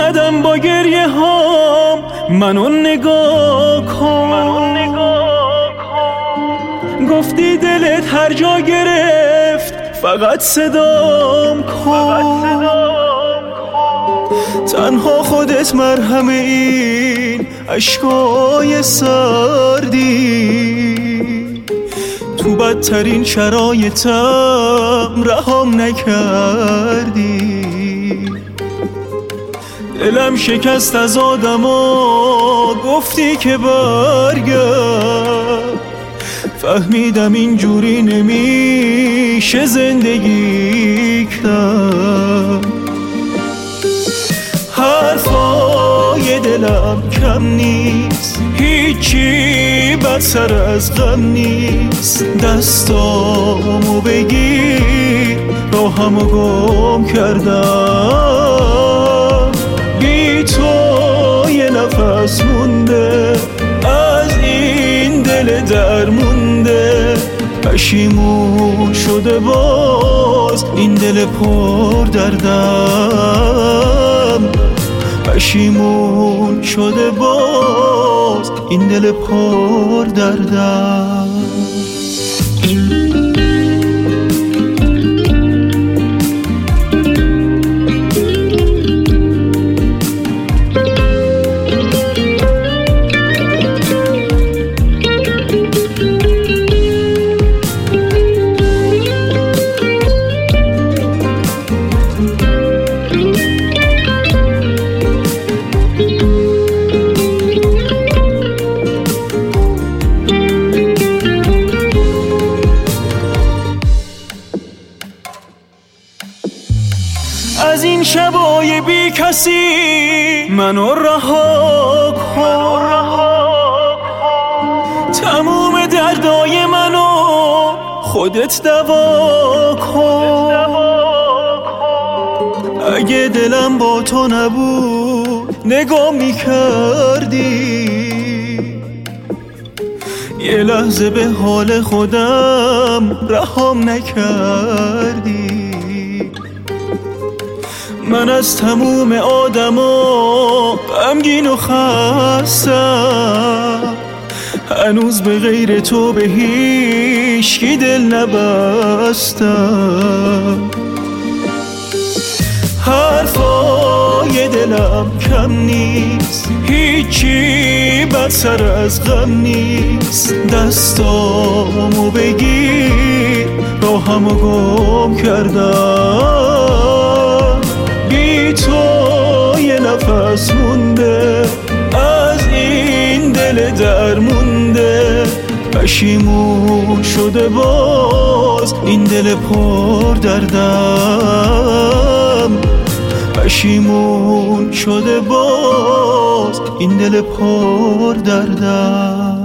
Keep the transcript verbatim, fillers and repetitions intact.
اومدم با گریه هام منو نگاه کن، گفتی دلت هر جا گرفت فقط صدام کن. تنها خودت مرهم این عشقای سردی، تو بدترین شرایطم رهام نکردی. دلم شکست از آدما گفتی که برگرد، فهمیدم اینجوری نمیشه زندگی کرد. حرفای دلم کم نیست، هیچی بدتر از غم نیست. دستامو بگیر راهمو گم کردم، بی تو یه نفس مونده از این دل در مونده. پشیمون شده باز این دل پر دردم، پشیمون شده باز این دل پر دردم. از این شبای بی کسی منو رها کن، تموم دردای منو خودت دوا کن. اگه دلم با تو نبود نگاه میکردی، یه لحظه به حال خودم رهام نکردی. من از تموم آدما غمگین و خستم، هنوز به غیر تو به هیچکی دل نبستم. حرفای دلم کم نیست، هیچی بدتر از غم نیست. دستامو بگیر راهمو گم کردم، بی تو یه نفس مونده از این دل در مونده. پشیمون شده باز این دل پر دردم، پشیمون شده باز این دل پر دردم.